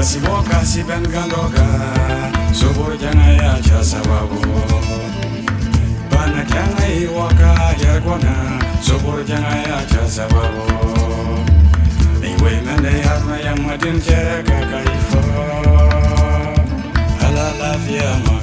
si ben gandoga Subur jangaya chasababu Bana jangai waka yargona Subur jangaya chasababu Iwe mende harma yang madin jeraga kaifo Ala lafia